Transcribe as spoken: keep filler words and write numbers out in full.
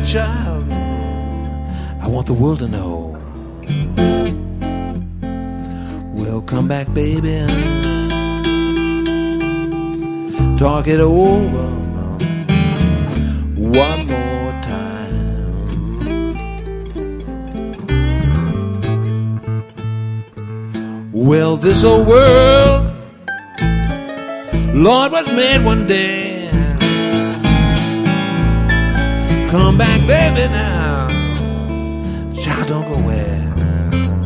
child, I want the world to know. Well, come back, baby, talk it over one more time. Well, this old world, Lord, was made one day. Come back, baby, now. Child, don't go away.